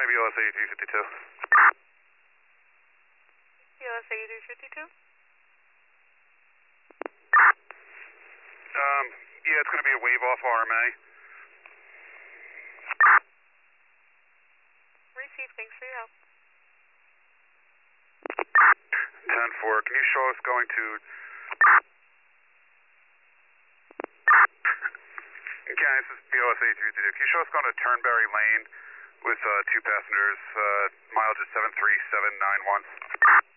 BLS 8352. BLS 8352? Yeah, it's going to be a wave off RMA. Receive, thanks for your help. 10-4, can you show us going to... Okay, this is BLS 8352. Can you show us going to Turnberry Lane with two passengers, mileage is 73791?